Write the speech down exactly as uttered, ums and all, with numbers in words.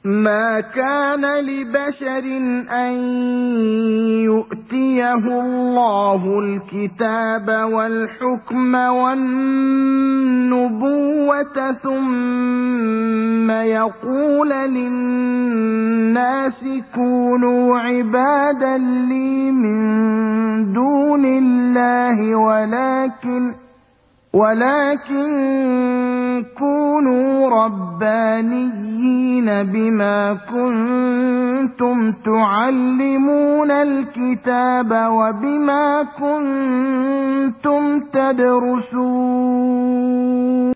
ما كان لبشر أن يؤتيه الله الكتاب والحكم والنبوة ثم يقول للناس كونوا عبادا لي من دون الله ولكن ولكن كونوا ربانيين بما كنتم تعلمون الكتاب وبما كنتم تدرسون